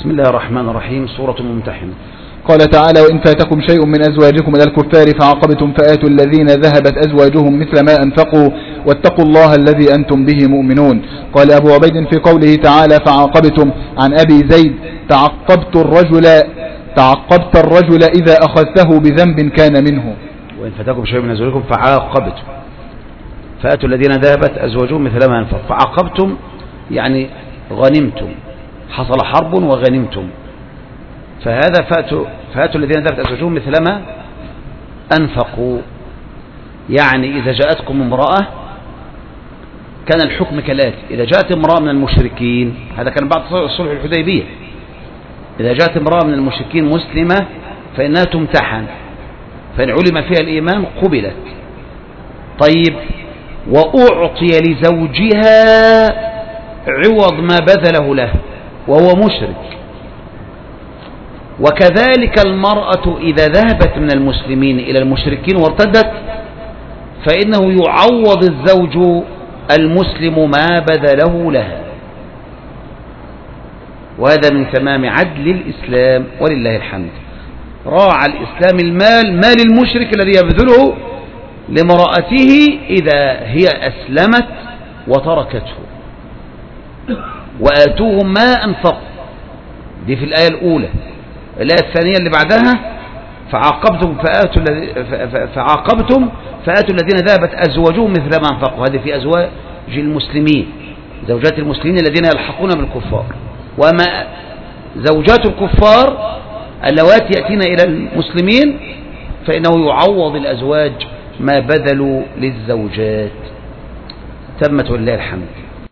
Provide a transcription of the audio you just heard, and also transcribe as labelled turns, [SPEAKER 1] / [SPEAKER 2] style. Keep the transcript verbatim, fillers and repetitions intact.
[SPEAKER 1] بسم الله الرحمن الرحيم. سورة الممتحنة.
[SPEAKER 2] قال تعالى: وإن فاتكم شيء من أزواجكم إلى الكفار فعاقبتم فآتوا الذين ذهبت أزواجهم مثل ما أنفقوا واتقوا الله الذي أنتم به مؤمنون. قال أبو عبيد في قوله تعالى: فعاقبتم، عن أبي زيد: تعقبت الرجل تعقبت الرجل إذا أخذته بذنب كان منه.
[SPEAKER 1] وإن فاتكم شيء من أزواجكم فعاقبتم فآتوا الذين ذهبت أزواجهم مثل ما أنفقوا. فعاقبتم يعني غنمتم، حصل حرب وغنمتم، فهذا فاتوا فاتوا الذين ذهبت أزواجهم مثل ما أنفقوا. يعني إذا جاءتكم امرأة كان الحكم كالآتي: إذا جاءت امرأة من المشركين، هذا كان بعد صلح الحديبية، إذا جاءت امرأة من المشركين مسلمة فإنها تمتحن، فإن علم فيها الإيمان قبلت. طيب، وأعطي لزوجها عوض ما بذله له وهو مشرك. وكذلك المرأة إذا ذهبت من المسلمين إلى المشركين وارتدت فإنه يعوض الزوج المسلم ما بذله لها. وهذا من تمام عدل الإسلام ولله الحمد. راعى الإسلام المال، مال المشرك الذي يبذله لامرأته إذا هي أسلمت وتركته. وآتوهم ما أنفقوا، دي في الآية الأولى. الآية الثانية اللي بعدها: فعاقبتم فآتوا فعاقبتم فآتوا الذين ذهبت أزواجهم مثل ما أنفقوا. هذه في أزواج المسلمين، زوجات المسلمين الذين يلحقون بالكفار. وما زوجات الكفار اللواتي يأتين إلى المسلمين فإنه يعوض الأزواج ما بذلوا للزوجات. تمت ولله الحمد.